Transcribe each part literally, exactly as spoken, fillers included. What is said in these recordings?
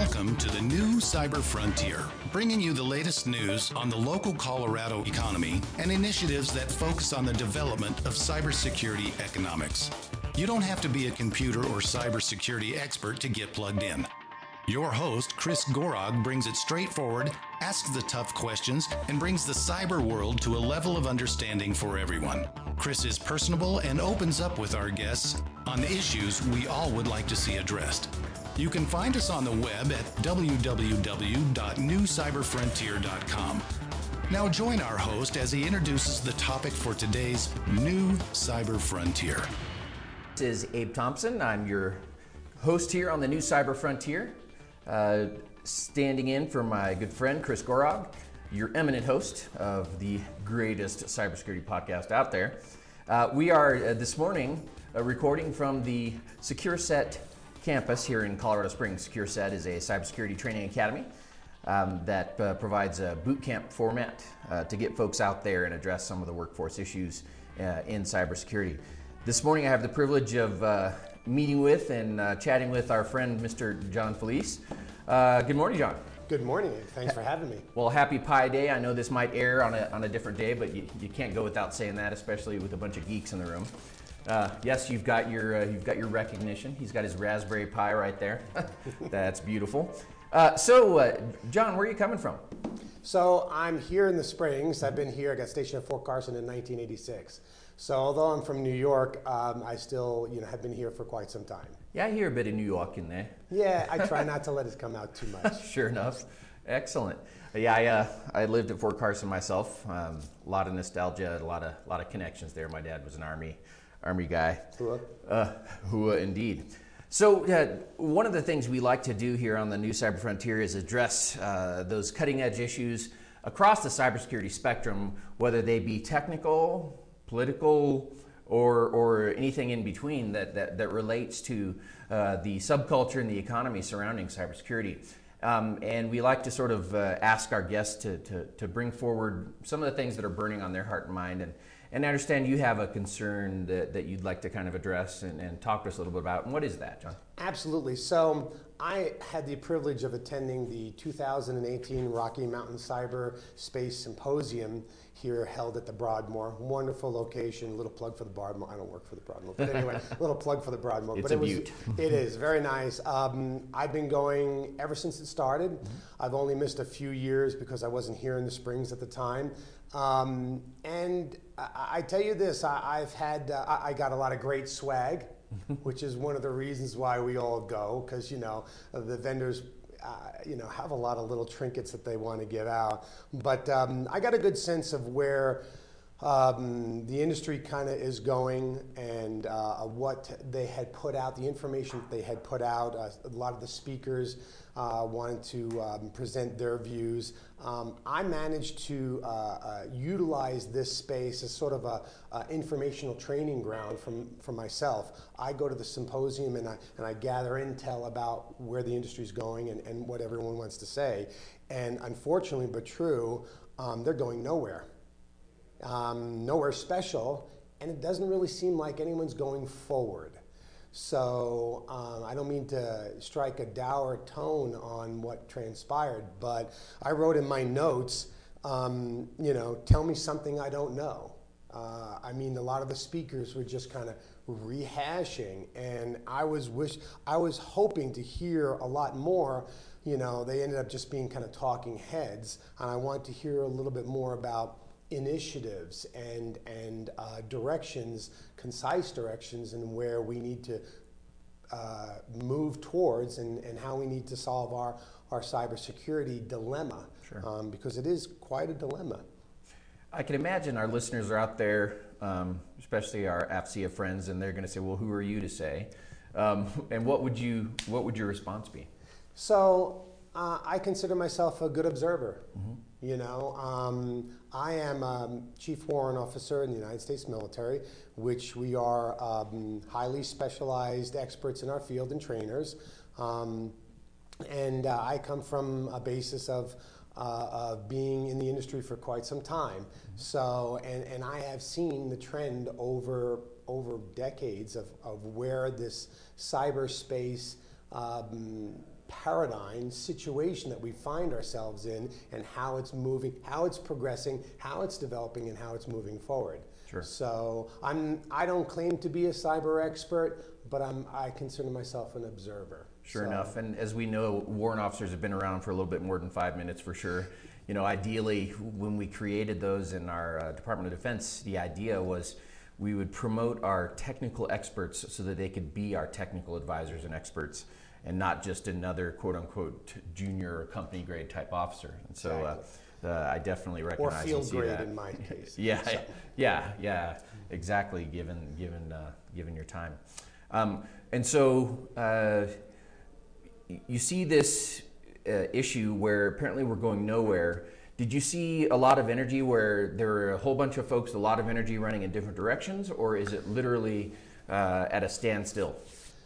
Welcome to the new Cyber Frontier, bringing you the latest news on the local Colorado economy and initiatives that focus on the development of cybersecurity economics. You don't have to be a computer or cybersecurity expert to get plugged in. Your host, Chris Gorog, brings it straightforward, asks the tough questions, and brings the cyber world to a level of understanding for everyone. Chris is personable and opens up with our guests on the issues we all would like to see addressed. You can find us on the web at w w w dot new cyber frontier dot com. Now join our host as he introduces the topic for today's new Cyber Frontier. This is Abe Thompson. I'm your host here on the new Cyber Frontier, uh, standing in for my good friend Chris Gorog, your eminent host of the greatest cybersecurity podcast out there. Uh, we are uh, this morning uh, recording from the SecureSet campus here in Colorado Springs. SecureSet is a cybersecurity training academy um, that uh, provides a boot camp format uh, to get folks out there and address some of the workforce issues uh, in cybersecurity. This morning I have the privilege of uh, meeting with and uh, chatting with our friend Mister John Felice. Uh, good morning, John. Good morning. Thanks for having me. Well, happy Pi Day. I know this might air on a, on a different day, but you, you can't go without saying that, especially with a bunch of geeks in the room. Uh, yes, you've got your uh, you've got your recognition. He's got his Raspberry Pi right there. That's beautiful. Uh, so, uh, John, where are you coming from? So I'm here in the Springs. I've been here. I got stationed at Fort Carson in nineteen eighty-six. So although I'm from New York, um, I still you know have been here for quite some time. Yeah, I hear a bit of New York in there. Yeah, I try not to let it come out too much. Sure enough. Excellent. Yeah, I, uh, I lived at Fort Carson myself. Um, a lot of nostalgia, a lot of a lot of connections there. My dad was an Army Army guy. Hua. Uh, Hua indeed. So uh, one of the things we like to do here on the new Cyber Frontier is address uh, those cutting edge issues across the cybersecurity spectrum, whether they be technical, political, or, or anything in between that, that, that relates to uh, the subculture and the economy surrounding cybersecurity. Um, and we like to sort of uh, ask our guests to, to, to bring forward some of the things that are burning on their heart and mind. And, and I understand you have a concern that, that you'd like to kind of address and, and talk to us a little bit about. And what is that, John? Absolutely. So I had the privilege of attending the two thousand eighteen Rocky Mountain Cyber Space Symposium here held at the Broadmoor. Wonderful location. A little plug for the Broadmoor. I don't work for the Broadmoor, but anyway, a little plug for the Broadmoor. It's but a it was, beaut. It is very nice. Um, I've been going ever since it started. Mm-hmm. I've only missed a few years because I wasn't here in the Springs at the time. Um, and I, I tell you this, I, I've had, uh, I, I got a lot of great swag, which is one of the reasons why we all go, because, you know, the vendors, uh, you know, have a lot of little trinkets that they want to give out. But um, I got a good sense of where um, the industry kind of is going and uh, what they had put out, the information that they had put out. Uh, a lot of the speakers uh, wanted to um, present their views. Um, I managed to uh, uh, utilize this space as sort of a uh, informational training ground from, for myself. I go to the symposium and I, and I gather intel about where the industry is going and, and what everyone wants to say. And unfortunately, but true, um, they're going nowhere. Um, nowhere special, and it doesn't really seem like anyone's going forward. So um, I don't mean to strike a dour tone on what transpired, but I wrote in my notes, um, you know, tell me something I don't know. Uh, I mean, a lot of the speakers were just kind of rehashing, and I was wish I was hoping to hear a lot more. You know, they ended up just being kind of talking heads, and I want to hear a little bit more about initiatives and and uh, directions, concise directions, and where we need to uh, move towards, and, and how we need to solve our our cybersecurity dilemma. Sure. Um, because it is quite a dilemma. I can imagine our listeners are out there, um, especially our A F C A friends, and they're going to say, "Well, who are you to say?" Um, and what would you what would your response be? So uh, I consider myself a good observer. Mm-hmm. You know, um, I am um, Chief Warrant Officer in the United States military, which we are um, highly specialized experts in our field and trainers. Um, and uh, I come from a basis of, uh, of being in the industry for quite some time. Mm-hmm. So, and, and I have seen the trend over, over decades of, of where this cyberspace um, paradigm situation that we find ourselves in, and how it's moving, how it's progressing, how it's developing, and how it's moving forward. Sure. So I'm, I don't claim to be a cyber expert, but I'm, I consider myself an observer. Sure so. enough, and as we know, warrant officers have been around for a little bit more than five minutes for sure. You know, ideally, when we created those in our uh, Department of Defense, the idea was we would promote our technical experts so that they could be our technical advisors and experts, and not just another quote-unquote junior or company grade type officer. And so Exactly. uh, uh, I definitely recognize or field and see grade that. in my case. yeah, so. yeah, yeah, exactly. Given given uh, given your time, um, and so uh, you see this uh, issue where apparently we're going nowhere. Did you see a lot of energy where there are a whole bunch of folks, a lot of energy running in different directions, or is it literally uh, at a standstill?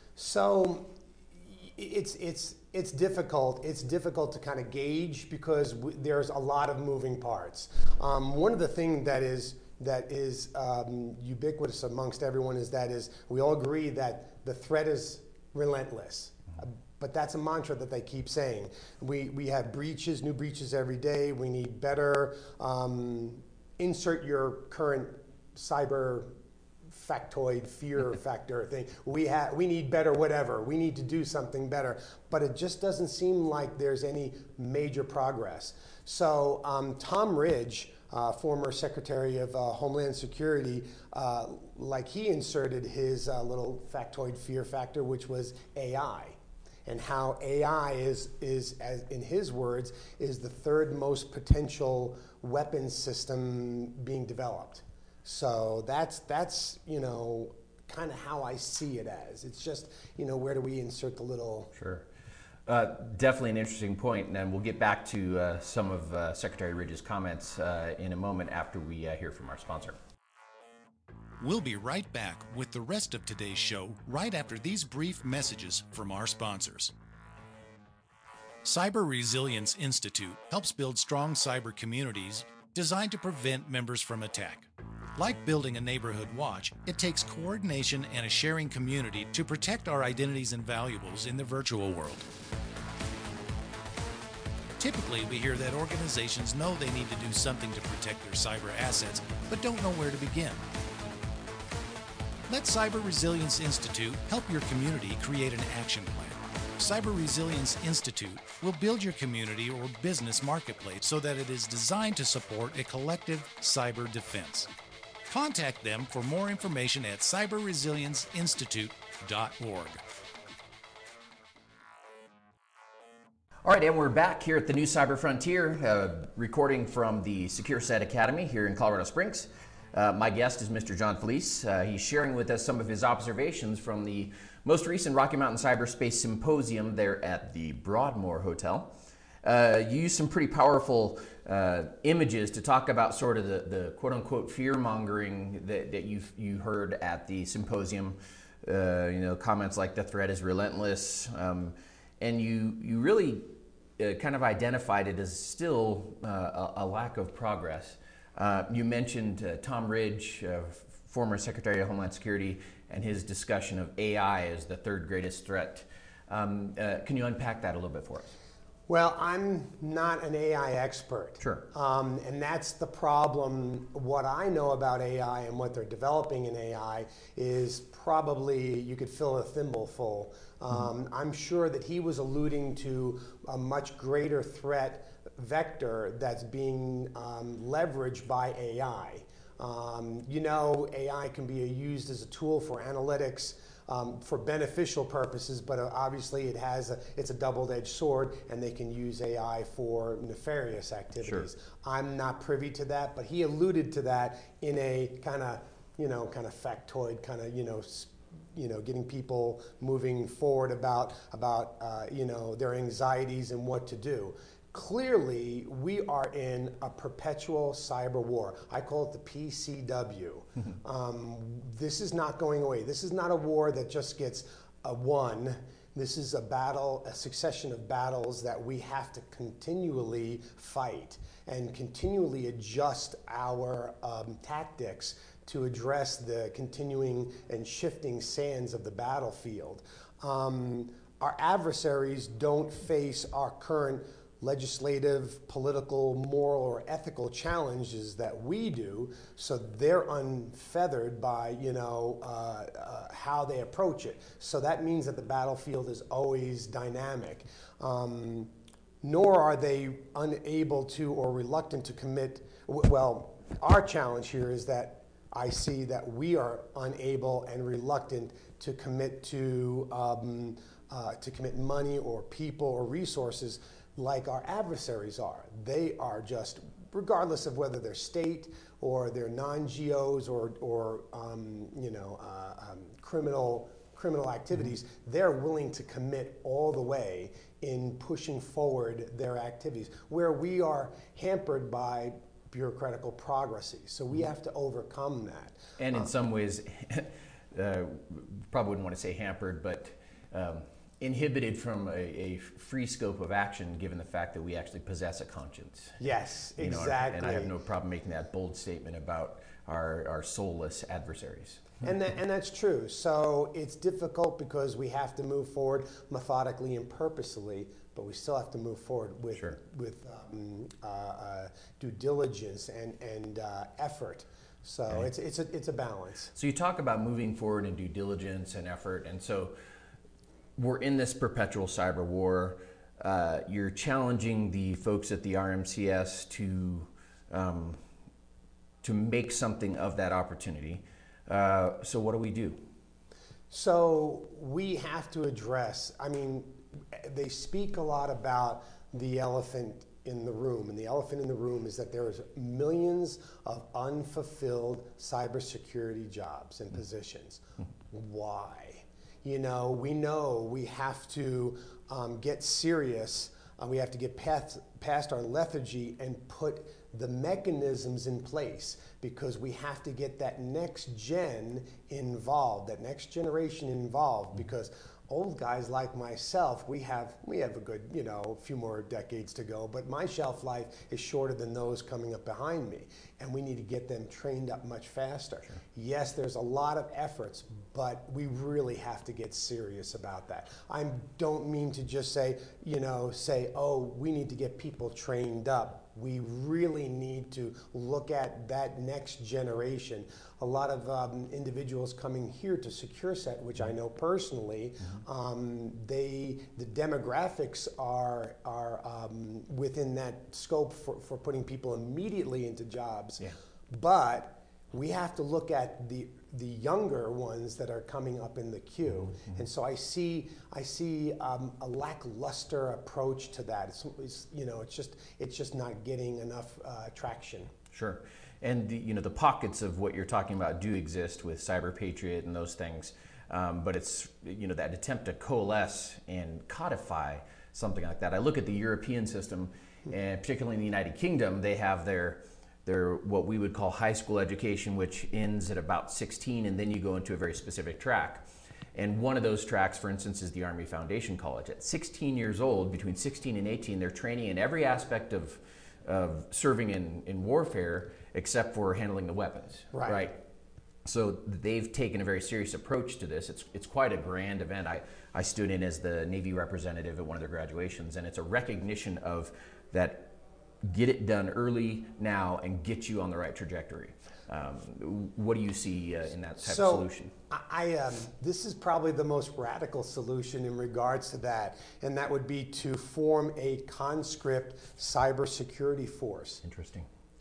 So it's it's it's difficult. It's difficult to kind of gauge because w- there's a lot of moving parts. Um, one of the things that is that is um, ubiquitous amongst everyone is that is we all agree that the threat is relentless. Uh, but that's a mantra that they keep saying. We we have breaches, new breaches every day. We need better. Um, insert your current cyber factoid fear factor thing. We have we need better whatever. We need to do something better. But it just doesn't seem like there's any major progress. So um, Tom Ridge, uh, former Secretary of uh, Homeland Security, uh, like he inserted his uh, little factoid fear factor, which was A I. And how A I is, is as in his words, is the third most potential weapons system being developed. So that's, that's you know, kind of how I see it as. It's just, you know, where do we insert the little... Sure. Uh, definitely an interesting point, and we'll get back to uh, some of uh, Secretary Ridge's comments uh, in a moment after we uh, hear from our sponsor. We'll be right back with the rest of today's show right after these brief messages from our sponsors. Cyber Resilience Institute helps build strong cyber communities designed to prevent members from attack. Like building a neighborhood watch, it takes coordination and a sharing community to protect our identities and valuables in the virtual world. Typically, we hear that organizations know they need to do something to protect their cyber assets, but don't know where to begin. Let Cyber Resilience Institute help your community create an action plan. Cyber Resilience Institute will build your community or business marketplace so that it is designed to support a collective cyber defense. Contact them for more information at cyber resilience institute dot org. All right, and we're back here at the New Cyber Frontier, uh, recording from the SecureSet Academy here in Colorado Springs. Uh, my guest is Mister John Felice. Uh, he's sharing with us some of his observations from the most recent Rocky Mountain Cyberspace Symposium there at the Broadmoor Hotel. Uh, you used some pretty powerful uh, images to talk about sort of the, the quote-unquote fear-mongering that, that you've, you heard at the symposium. Uh, you know, comments like the threat is relentless. Um, and you, you really uh, kind of identified it as still uh, a, a lack of progress. Uh, you mentioned uh, Tom Ridge, uh, former Secretary of Homeland Security, and his discussion of A I as the third greatest threat. Um, uh, can you unpack that a little bit for us? Well, I'm not an A I expert. Sure. Um, and that's the problem. What I know about A I and what they're developing in A I is probably, you could fill a thimble full. Um, mm-hmm. I'm sure that he was alluding to a much greater threat vector that's being um, leveraged by A I. Um, you know, A I can be used as a tool for analytics, um, for beneficial purposes, but uh, obviously it has a, it's a double-edged sword, and they can use A I for nefarious activities. Sure. I'm not privy to that, but he alluded to that in a kind of, you know, kind of factoid, kind of, you know, you know, getting people moving forward about about uh, you know, their anxieties and what to do. Clearly, we are in a perpetual cyber war. I call it the P C W. um, this is not going away. This is not a war that just gets uh, won. This is a battle, a succession of battles that we have to continually fight and continually adjust our um, tactics to address the continuing and shifting sands of the battlefield. Um, our adversaries don't face our current legislative, political, moral, or ethical challenges that we do, so they're unfeathered by, you know, uh, uh, how they approach it. So that means that the battlefield is always dynamic. Um, nor are they unable to or reluctant to commit, well, our challenge here is that I see that we are unable and reluctant to commit to, um, uh, to commit money or people or resources like our adversaries are. They are just, regardless of whether they're state or they're non-G Os or, or um, you know, uh, um, criminal criminal activities, mm-hmm. they're willing to commit all the way in pushing forward their activities, where we are hampered by bureaucratical progressy. So we have to overcome that. And in um, some ways, uh, probably wouldn't want to say hampered, but um, inhibited from a, a free scope of action, given the fact that we actually possess a conscience. Yes, you know, exactly. And I have no problem making that bold statement about our, our soulless adversaries. And, that, and that's true. So it's difficult because we have to move forward methodically and purposely, but we still have to move forward with, sure. with um, uh, uh, due diligence and, and uh, effort. So okay. it's, it's, a, it's a balance. So you talk about moving forward in due diligence and effort, and so we're in this perpetual cyber war. Uh, you're challenging the folks at the R M C S to, um, to make something of that opportunity. Uh, so what do we do? So we have to address, I mean, they speak a lot about the elephant in the room, and the elephant in the room is that there's millions of unfulfilled cybersecurity jobs and positions. Why? You know, we know we have to um, get serious, uh, we have to get past, past our lethargy and put the mechanisms in place, because we have to get that next gen involved, that next generation involved, because old guys like myself, we have we have a good, you know, a few more decades to go, but my shelf life is shorter than those coming up behind me, and we need to get them trained up much faster. Sure. Yes, there's a lot of efforts, but we really have to get serious about that. I don't mean to just say, you know, say, oh, we need to get people trained up. We really need to look at that next generation. A lot of um, individuals coming here to SecureSet, which I know personally, mm-hmm. um, they the demographics are are um, within that scope for, for putting people immediately into jobs. Yeah. But we have to look at the the younger ones that are coming up in the queue, mm-hmm. and so I see I see um, a lackluster approach to that. It's, it's you know it's just it's just not getting enough uh, traction. Sure, and the, you know the pockets of what you're talking about do exist with Cyber Patriot and those things, um, but it's you know that attempt to coalesce and codify something like that. I look at the European system, and particularly in the United Kingdom, they have their They're what we would call high school education, which ends at about sixteen, and then you go into a very specific track. And one of those tracks, for instance, is the Army Foundation College. At sixteen years old, between sixteen and eighteen, they're training in every aspect of, of serving in, in warfare except for handling the weapons, right. right? So they've taken a very serious approach to this. It's, it's quite a grand event. I, I stood in as the Navy representative at one of their graduations, and it's a recognition of that. Get it done early now and get you on the right trajectory. Um, what do you see uh, in that type so, of solution? I, um, this is probably the most radical solution in regards to that, and that would be to form a conscript cybersecurity force. Interesting.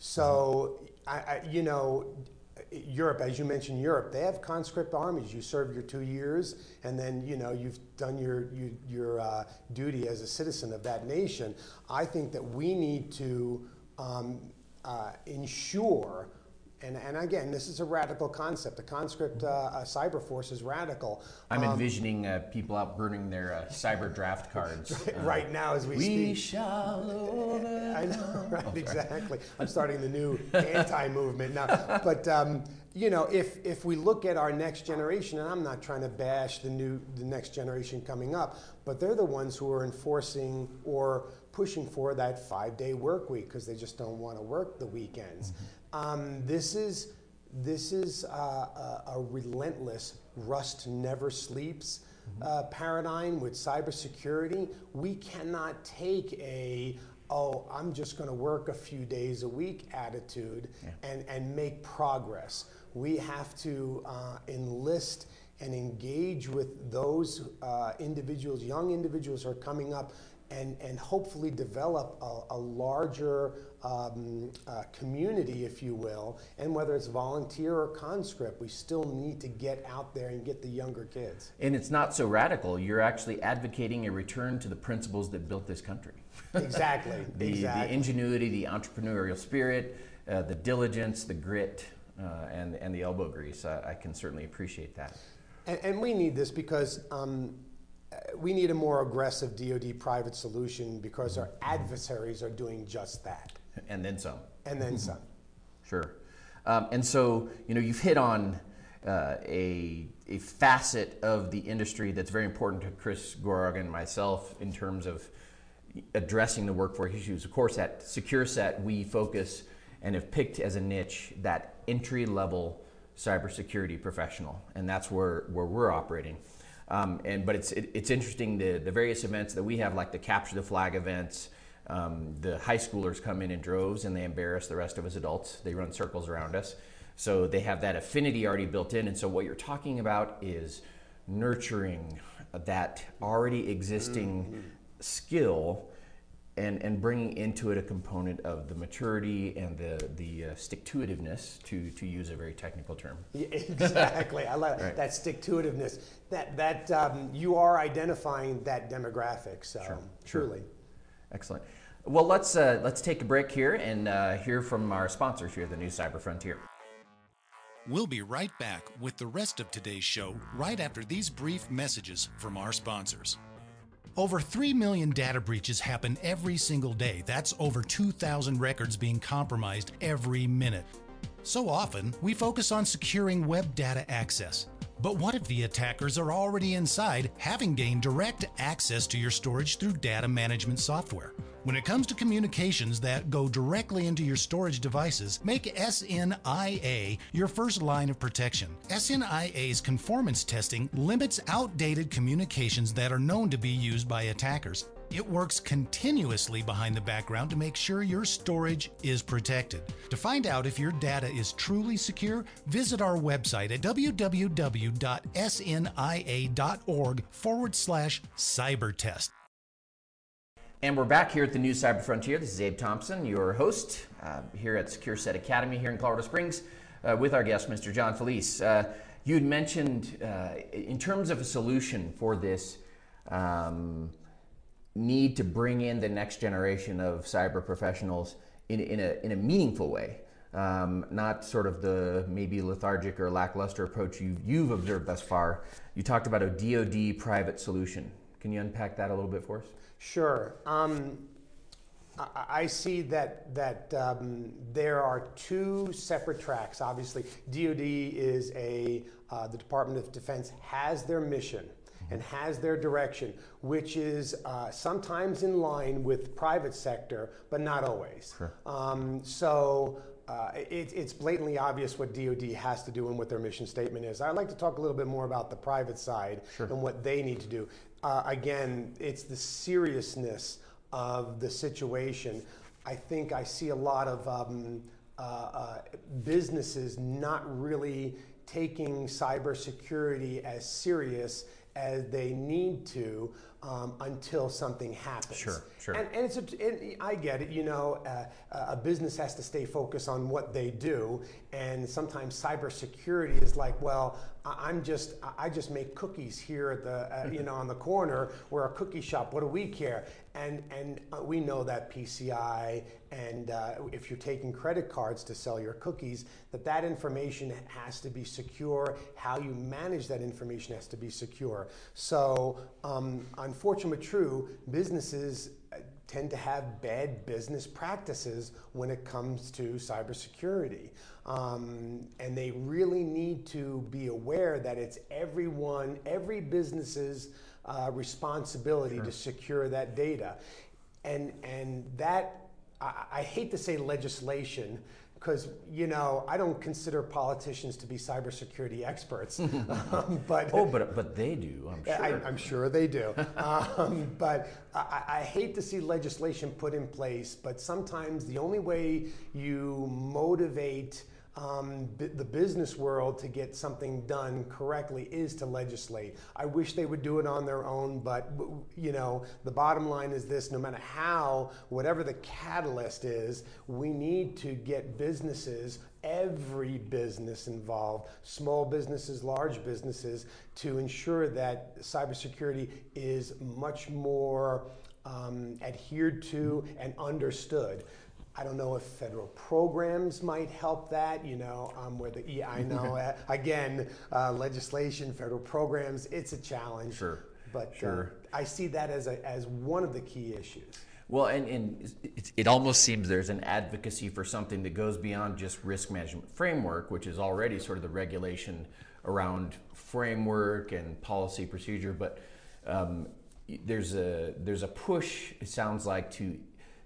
So, mm-hmm. I, I, you know, Europe, as you mentioned, Europe, they have conscript armies. You serve your two years, and then you know you've done your your, your uh, duty as a citizen of that nation. I think that we need to um, uh, ensure. And, and again, this is a radical concept. The conscript uh, uh, cyber force is radical. I'm um, envisioning uh, people out burning their uh, cyber draft cards. Right, uh, right now as we, we speak. We shall overcome. I know, right, oh, exactly. I'm starting the new anti-movement now. But, um, you know, if, if we look at our next generation, and I'm not trying to bash the new the next generation coming up, but they're the ones who are enforcing or pushing for that five-day work week because they just don't want to work the weekends. Mm-hmm. Um, this is this is uh, a, a relentless rust never sleeps uh, paradigm with cybersecurity. We cannot take a, oh, I'm just going to work a few days a week attitude yeah. and, and make progress. We have to uh, enlist and engage with those uh, individuals, young individuals who are coming up, and, and hopefully develop a, a larger um, uh, community, if you will. And whether it's volunteer or conscript, we still need to get out there and get the younger kids. And it's not so radical. You're actually advocating a return to the principles that built this country. Exactly. the, exactly. the ingenuity, the entrepreneurial spirit, uh, the diligence, the grit, uh, and, and the elbow grease. I, I can certainly appreciate that. And, and we need this because um, we need a more aggressive D O D private solution because our adversaries are doing just that. And then some. And then some. Sure. Um, and so, you know, you've hit on uh, a, a facet of the industry that's very important to Chris Gorog and myself in terms of addressing the workforce issues. Of course, at SecureSet, we focus and have picked as a niche that entry-level cybersecurity professional, and that's where, where we're operating. Um, and but it's it, it's interesting the the various events that we have, like the Capture the Flag events. Um, the high schoolers come in in droves and they embarrass the rest of us adults. They run circles around us, so they have that affinity already built in. And so what you're talking about is nurturing that already existing mm-hmm. skill. And, and bringing into it a component of the maturity and the the uh, stick-to-itiveness, to to use a very technical term. Yeah, exactly, I like right. that stick-to-itiveness. That that um, you are identifying that demographic. So sure. truly, sure. Excellent. Well, let's uh, let's take a break here and uh, hear from our sponsors here at the New Cyber Frontier. We'll be right back with the rest of today's show right after these brief messages from our sponsors. Over three million data breaches happen every single day. That's over two thousand records being compromised every minute. So often, we focus on securing web data access. But what if the attackers are already inside, having gained direct access to your storage through data management software? When it comes to communications that go directly into your storage devices, make S N I A your first line of protection. S N I A's conformance testing limits outdated communications that are known to be used by attackers. It works continuously behind the background to make sure your storage is protected. To find out if your data is truly secure, visit our website at www.snia.org forward slash cybertest. And we're back here at the New Cyber Frontier. This is Abe Thompson, your host uh, here at SecureSet Academy here in Colorado Springs uh, with our guest, Mister John Felice. Uh, you had mentioned uh, in terms of a solution for this um, need to bring in the next generation of cyber professionals in, in, a, in a meaningful way, um, not sort of the maybe lethargic or lackluster approach you've, you've observed thus far. You talked about a D O D private solution. Can you unpack that a little bit for us? Sure. Um, I, I see that that um, there are two separate tracks. Obviously, D O D is a uh, the Department of Defense has their mission and has their direction, which is uh, sometimes in line with private sector, but not always. Sure. Um, so. Uh, it, it's blatantly obvious what D O D has to do and what their mission statement is. I'd like to talk a little bit more about the private side sure. and what they need to do. Uh, again, it's the seriousness of the situation. I think I see a lot of um, uh, uh, businesses not really taking cybersecurity as serious as they need to um, until something happens. Sure, sure. And, and it's a, it, I get it, you know, uh, a business has to stay focused on what they do, and sometimes cybersecurity is like, well, I'm just, I just make cookies here at the, uh, you know, on the corner. We're a cookie shop. What do we care? And and we know that P C I and uh, if you're taking credit cards to sell your cookies, that that information has to be secure. How you manage that information has to be secure. So um, unfortunately, true, businesses tend to have bad business practices when it comes to cybersecurity. Um, and they really need to be aware that it's everyone, every business's uh, responsibility sure. to secure that data. And, and that, I, I hate to say legislation, because, you know, I don't consider politicians to be cybersecurity experts, um, but oh, but but they do, I'm sure. I, I'm sure they do. um, but I, I hate to see legislation put in place, but sometimes the only way you motivate Um, the business world to get something done correctly is to legislate. I wish they would do it on their own, but you know, the bottom line is this: no matter how, whatever the catalyst is, we need to get businesses, every business involved, small businesses, large businesses, to ensure that cybersecurity is much more um, adhered to and understood. I don't know if federal programs might help that, you know, um, where the, yeah, I know, uh, again, uh, legislation, federal programs, it's a challenge. Sure. But sure. Uh, I see that as, a, as one of the key issues. Well, and, and it, it almost seems there's an advocacy for something that goes beyond just risk management framework, which is already sort of the regulation around framework and policy procedure, but um, there's a there's a push, it sounds like, to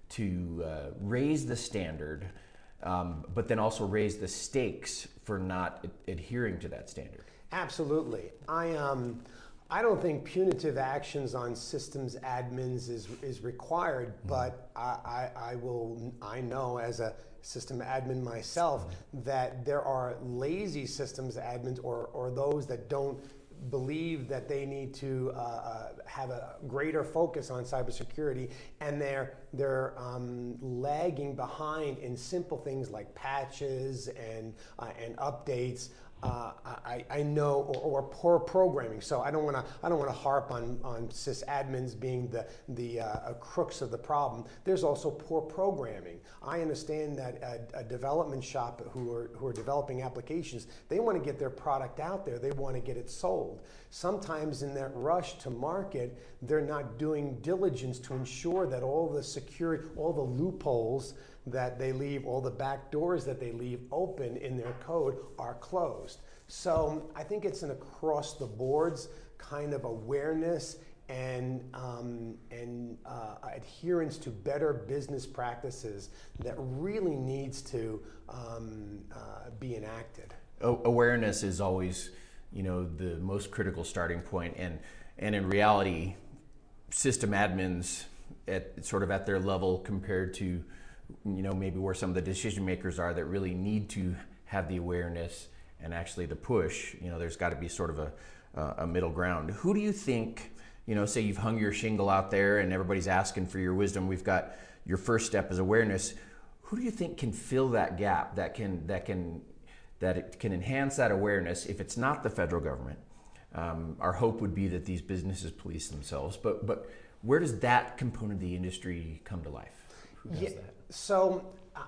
to uh, raise the standard, um, but then also raise the stakes for not ad- adhering to that standard. Absolutely. I um, I don't think punitive actions on systems admins is is required, mm-hmm. but I, I, I will I know as a system admin myself mm-hmm. that there are lazy systems admins or or those that don't believe that they need to uh, uh, have a greater focus on cybersecurity, and they're they're um, lagging behind in simple things like patches and uh, and updates. Uh, I, I know, or, or poor programming. So I don't want to I don't want to harp on on sysadmins being the the uh, crooks of the problem. There's also poor programming. I understand that a, a development shop who are who are developing applications, they want to get their product out there. They want to get it sold. Sometimes in that rush to market, they're not doing diligence to ensure that all the security, all the loopholes that they leave, all the back doors that they leave open in their code are closed. So I think it's an across the boards kind of awareness and um, and uh, adherence to better business practices that really needs to um, uh, be enacted. Awareness is always, you know, the most critical starting point, and and in reality, system admins at sort of at their level compared to, you know, maybe where some of the decision makers are that really need to have the awareness and actually the push, you know, there's got to be sort of a, uh, a middle ground. Who do you think, you know, say you've hung your shingle out there and everybody's asking for your wisdom, we've got your first step is awareness. Who do you think can fill that gap, that can, that can, that it can enhance that awareness if it's not the federal government? Um, our hope would be that these businesses police themselves, but, but where does that component of the industry come to life? Who does yeah, that? So, uh,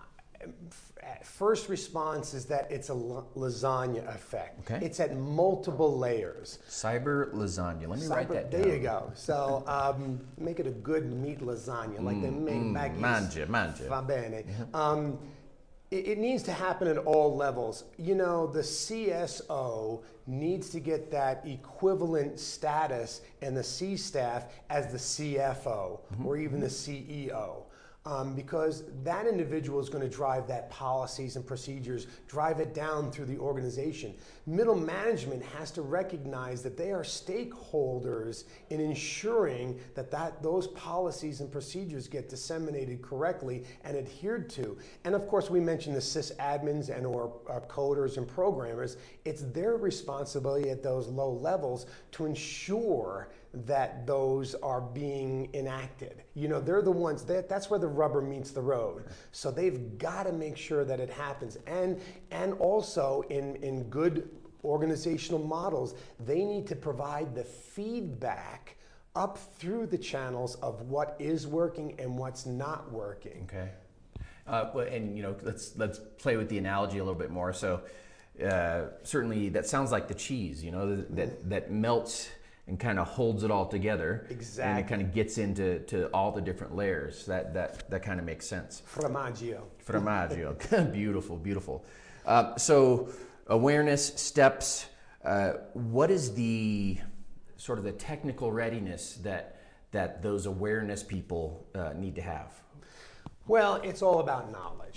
f- first response is that it's a l- lasagna effect. Okay. It's at multiple layers. Cyber lasagna. Let me Cyber, write that down. There you go. So, um, make it a good meat lasagna, like they make mm, Maggie's. Mangia, mangia. Va bene. Um, it, it needs to happen at all levels. You know, the C S O needs to get that equivalent status in the C staff as the C F O mm-hmm. or even the C E O. Um, because that individual is going to drive that policies and procedures, drive it down through the organization. Middle management has to recognize that they are stakeholders in ensuring that, that those policies and procedures get disseminated correctly and adhered to. And of course, we mentioned the sysadmins and or uh, coders and programmers. It's their responsibility at those low levels to ensure that those are being enacted. You know, they're the ones, that that's where the rubber meets the road. So they've got to make sure that it happens. And and also in, in good organizational models, they need to provide the feedback up through the channels of what is working and what's not working. Okay. Uh, well, and you know, let's let's play with the analogy a little bit more. So uh, certainly that sounds like the cheese, you know, that that, that melts and kind of holds it all together. Exactly. And it kind of gets into to all the different layers. That that that kind of makes sense. Formaggio. Formaggio. Beautiful, beautiful. Uh, so awareness, steps. Uh, what is the sort of the technical readiness that that those awareness people uh, need to have? Well, it's all about knowledge.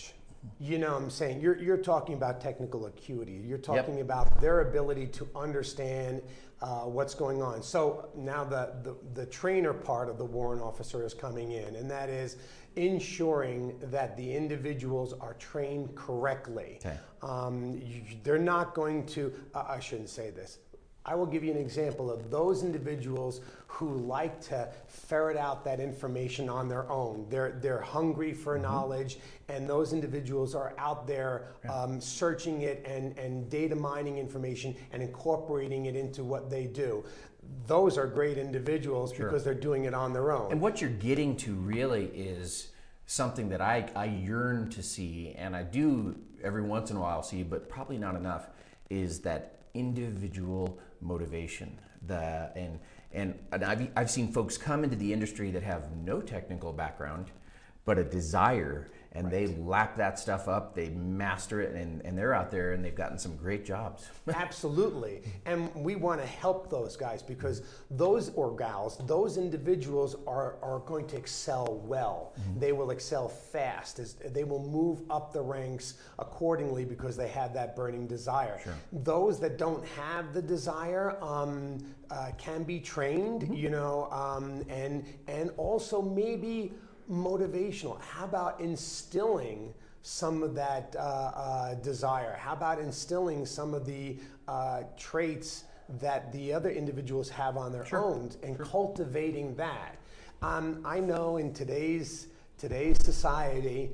You know what I'm saying? You're, you're talking about technical acuity. You're talking yep. about their ability to understand uh, what's going on. So now the, the, the trainer part of the warrant officer is coming in, and that is ensuring that the individuals are trained correctly. Okay. Um, you, they're not going to, uh, I shouldn't say this. I will give you an example of those individuals who like to ferret out that information on their own. They're, they're hungry for mm-hmm. knowledge, and those individuals are out there um, searching it and, and data mining information and incorporating it into what they do. Those are great individuals sure. because they're doing it on their own. And what you're getting to really is something that I, I yearn to see, and I do every once in a while see, but probably not enough, is that individual motivation. The and and, and I've, I've seen folks come into the industry that have no technical background, but a desire, and right. they lap that stuff up, they master it, and, and they're out there and they've gotten some great jobs. Absolutely. And we want to help those guys, because those or gals, those individuals are, are going to excel well. Mm-hmm. They will excel fast. As, they will move up the ranks accordingly because they have that burning desire. Sure. Those that don't have the desire um, uh, can be trained, mm-hmm. you know, um, and and also maybe motivational. How about instilling some of that uh, uh, desire? How about instilling some of the uh, traits that the other individuals have on their sure. own, and sure. cultivating that? Um, I know in today's today's society,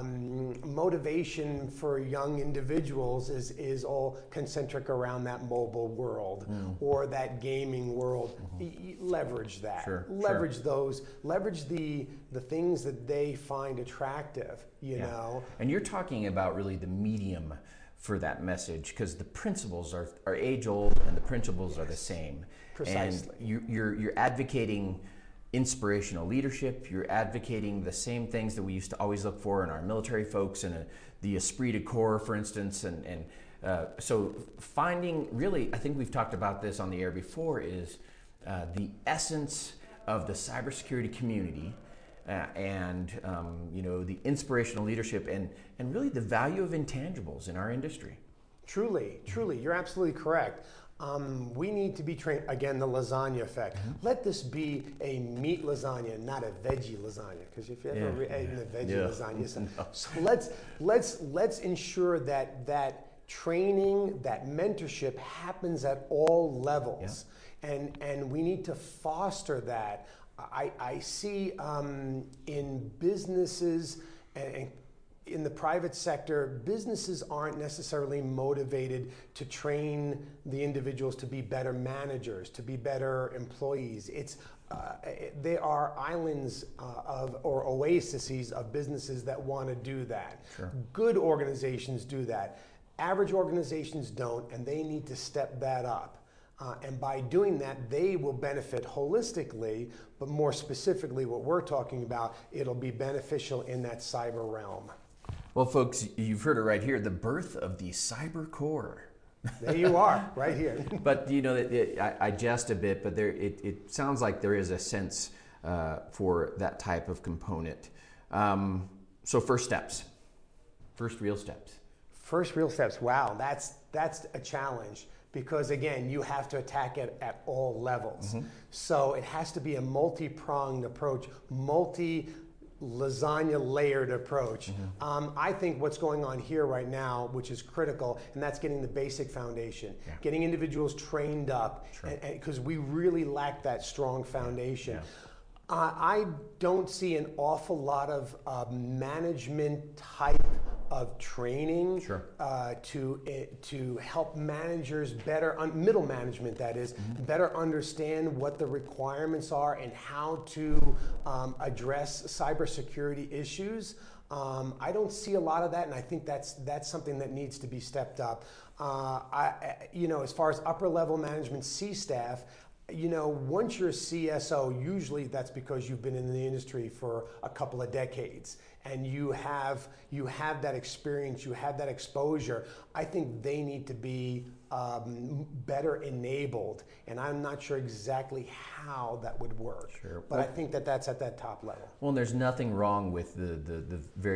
um, motivation for young individuals is, is all concentric around that mobile world mm. or that gaming world. Mm-hmm. Y- y- leverage that. Sure, leverage sure. those. Leverage the the things that they find attractive, you yeah. know. And you're talking about really the medium for that message, because the principles are, are age old and the principles yes. are the same. Precisely. And you, you're, you're advocating inspirational leadership. You're advocating the same things that we used to always look for in our military folks, and uh, the esprit de corps, for instance. And, and uh, so finding, really, I think we've talked about this on the air before, is uh, the essence of the cybersecurity community uh, and um, you know, the inspirational leadership, and, and really the value of intangibles in our industry. Truly, truly, you're absolutely correct. Um, we need to be trained, again, the lasagna effect. Mm-hmm. Let this be a meat lasagna, not a veggie lasagna, because if you ever yeah, re- eaten yeah. a veggie yeah. lasagna, so, no. so let's let's let's ensure that that training, that mentorship happens at all levels, yeah. and and we need to foster that. I I see um, in businesses and, and in the private sector, businesses aren't necessarily motivated to train the individuals to be better managers, to be better employees. It's uh, they are islands uh, of or oases of businesses that want to do that. Sure. Good organizations do that. Average organizations don't, and they need to step that up. Uh, and by doing that, they will benefit holistically, but more specifically, what we're talking about, it'll be beneficial in that cyber realm. Well, folks, you've heard it right here, the birth of the Cyber Corps. There you are, right here. But, you know, it, it, I, I jest a bit, but there, it, it sounds like there is a sense uh, for that type of component. Um, so first steps, first real steps. First real steps, wow, that's, that's a challenge. Because again, you have to attack it at all levels. Mm-hmm. So it has to be a multi-pronged approach, multi lasagna layered approach. Mm-hmm. Um, I think what's going on here right now, which is critical, and that's getting the basic foundation, yeah. getting individuals trained up, because sure. we really lack that strong foundation. Yeah. Yeah. Uh, I don't see an awful lot of uh, management type of training sure. uh, to uh, to help managers better, un- middle management that is, mm-hmm. better understand what the requirements are and how to um, address cybersecurity issues. Um, I don't see a lot of that, and I think that's that's something that needs to be stepped up. Uh, I, you know, as far as upper level management, C staff. You know, once you're a C S O, usually that's because you've been in the industry for a couple of decades, and you have you have that experience, you have that exposure. I think they need to be um, better enabled, and I'm not sure exactly how that would work. Sure. But well, I think that that's at that top level. Well, and there's nothing wrong with the the, the very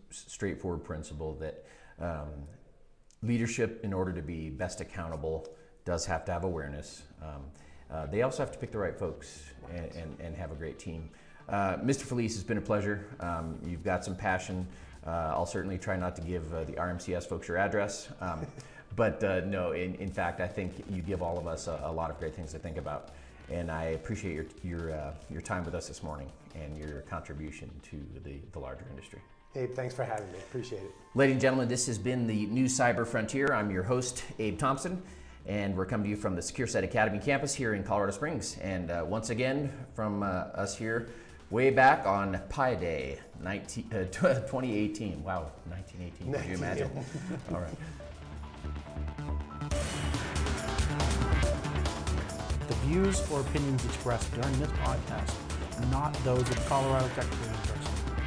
straightforward principle that um, leadership, in order to be best accountable, does have to have awareness. Um, uh, they also have to pick the right folks and, and, and have a great team. Uh, Mister Felice, it's been a pleasure. Um, you've got some passion. Uh, I'll certainly try not to give uh, the R M C S folks your address. Um, but uh, no, in, in fact, I think you give all of us a, a lot of great things to think about. And I appreciate your, your, uh, your time with us this morning and your contribution to the, the larger industry. Abe, thanks for having me. Appreciate it. Ladies and gentlemen, this has been the New Cyber Frontier. I'm your host, Abe Thompson, and we're coming to you from the SecureSite Academy campus here in Colorado Springs. And uh, once again, from uh, us here, way back on Pi Day nineteen, uh, twenty eighteen. Wow, nineteen eighteen, could you imagine? All right. The views or opinions expressed during this podcast are not those of Colorado Technical University.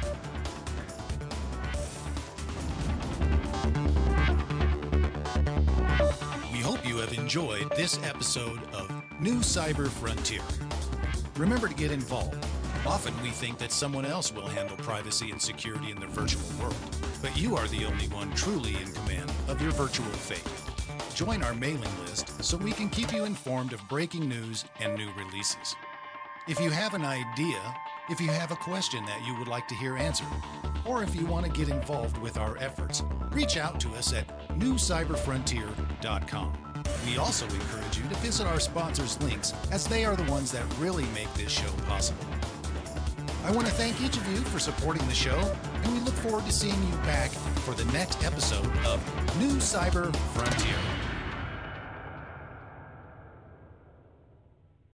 We hope you have enjoyed this episode of New Cyber Frontier. Remember to get involved. Often we think that someone else will handle privacy and security in the virtual world, but you are the only one truly in command of your virtual fate. Join our mailing list so we can keep you informed of breaking news and new releases. If you have an idea, if you have a question that you would like to hear answered, or if you want to get involved with our efforts, reach out to us at new cyber frontier dot com. We also encourage you to visit our sponsors' links, as they are the ones that really make this show possible. I want to thank each of you for supporting the show, and we look forward to seeing you back for the next episode of New Cyber Frontier.